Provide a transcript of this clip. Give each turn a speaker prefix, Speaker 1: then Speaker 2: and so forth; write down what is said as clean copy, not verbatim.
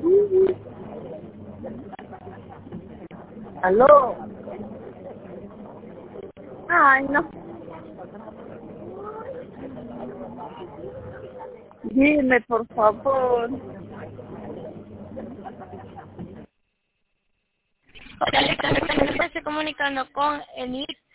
Speaker 1: ¿Aló? Ay, no. Dime, por favor.
Speaker 2: Hola, Alexandra, me estoy comunicando con Enid.